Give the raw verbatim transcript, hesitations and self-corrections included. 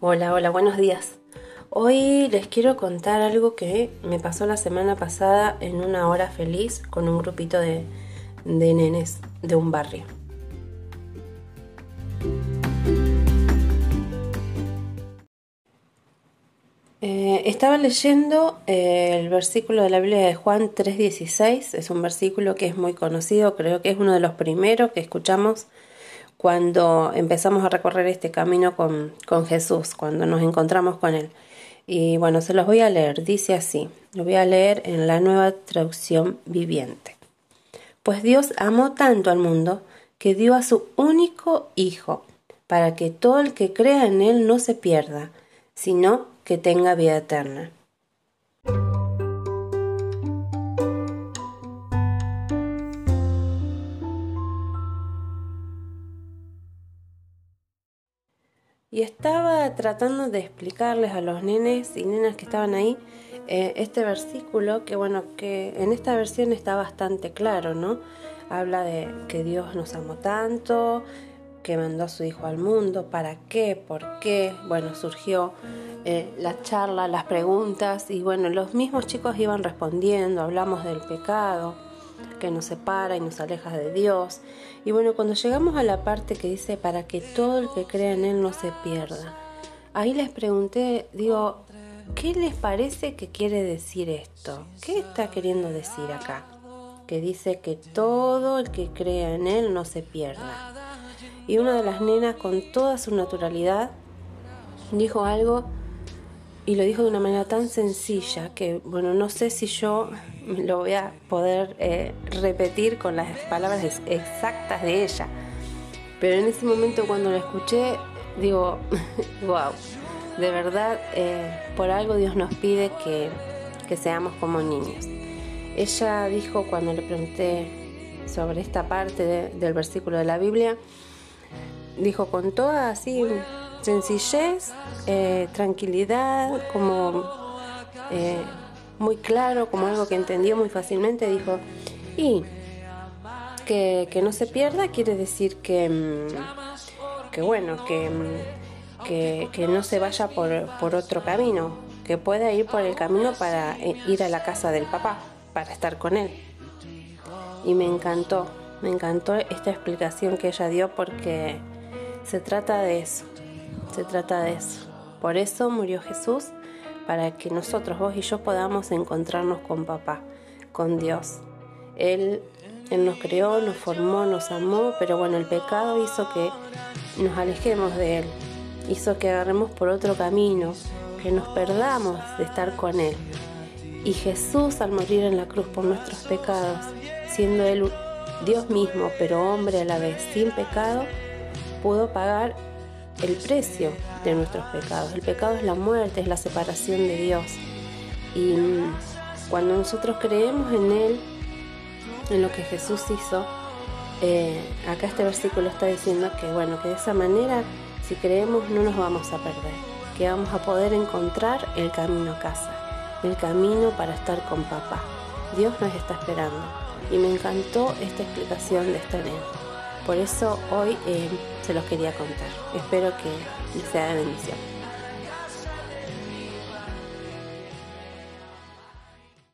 Hola, hola, buenos días. Hoy les quiero contar algo que me pasó la semana pasada en una hora feliz con un grupito de, de nenes de un barrio. Eh, estaba leyendo eh, el versículo de la Biblia de Juan tres dieciséis. Es un versículo que es muy conocido, creo que es uno de los primeros que escuchamos cuando empezamos a recorrer este camino con, con Jesús, cuando nos encontramos con Él. Y bueno, se los voy a leer, dice así, lo voy a leer en la Nueva Traducción Viviente. Pues Dios amó tanto al mundo que dio a su único Hijo, para que todo el que crea en Él no se pierda, sino que tenga vida eterna. Y estaba tratando de explicarles a los nenes y nenas que estaban ahí eh, este versículo, que bueno, que en esta versión está bastante claro, ¿no? Habla de que Dios nos amó tanto, que mandó a su Hijo al mundo, ¿para qué? ¿Por qué? Bueno, surgió eh, la charla, las preguntas, y bueno, los mismos chicos iban respondiendo, hablamos del pecado que nos separa y nos aleja de Dios. Y bueno, cuando llegamos a la parte que dice para que todo el que crea en Él no se pierda, ahí les pregunté, digo, ¿qué les parece que quiere decir esto? ¿Qué está queriendo decir acá? Que dice que todo el que crea en Él no se pierda. Y una de las nenas, con toda su naturalidad, dijo algo y lo dijo de una manera tan sencilla que, bueno, no sé si yo lo voy a poder eh, repetir con las palabras exactas de ella. Pero en ese momento cuando lo escuché, digo, wow, de verdad, eh, por algo Dios nos pide que, que seamos como niños. Ella dijo, cuando le pregunté sobre esta parte de, del versículo de la Biblia, dijo con toda así sencillez, eh, tranquilidad, como eh, muy claro, como algo que entendió muy fácilmente, dijo, y que, que no se pierda quiere decir que, que bueno, que, que, que no se vaya por, por otro camino, que pueda ir por el camino para ir a la casa del papá, para estar con él. Y me encantó, me encantó esta explicación que ella dio, porque se trata de eso. Se trata de eso. Por eso murió Jesús, para que nosotros, vos y yo, podamos encontrarnos con papá, con Dios. Él, Él nos creó, nos formó, nos amó, pero bueno, el pecado hizo que nos alejemos de Él, hizo que agarremos por otro camino, que nos perdamos de estar con Él. Y Jesús, al morir en la cruz por nuestros pecados, siendo Él Dios mismo, pero hombre a la vez, sin pecado, pudo pagar el precio de nuestros pecados. El pecado es la muerte, es la separación de Dios. Y cuando nosotros creemos en Él, en lo que Jesús hizo, eh, acá este versículo está diciendo que bueno, que de esa manera, si creemos, no nos vamos a perder, que vamos a poder encontrar el camino a casa, el camino para estar con papá. Dios nos está esperando. Y me encantó esta explicación de esta nena. Por eso hoy eh, se los quería contar. Espero que les sea de bendición.